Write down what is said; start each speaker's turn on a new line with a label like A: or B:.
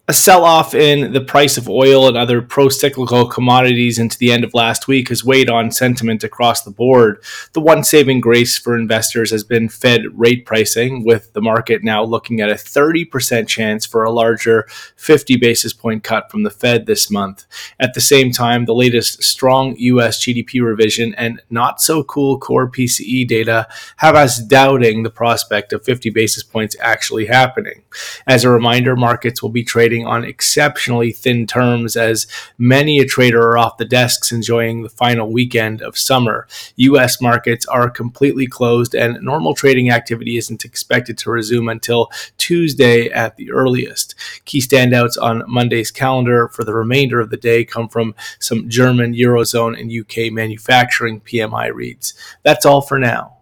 A: A sell-off in the price of oil and other pro-cyclical commodities into the end of last week has weighed on sentiment across the board. The one saving grace for investors has been Fed rate pricing, with the market now looking at a 30% chance for a larger 50 basis point cut from the Fed this month. At the same time, the latest strong US GDP revision and not so cool core PCE data have us doubting the prospect of 50 basis points actually happening. As a reminder, markets will be trading on exceptionally thin terms as many a trader are off the desks enjoying the final weekend of summer. US markets are completely closed and normal trading activity isn't expected to resume until Tuesday at the earliest. Key standouts on Monday's calendar for the remainder of the day come from some German, Eurozone, and UK manufacturing PMI reads. That's all for now.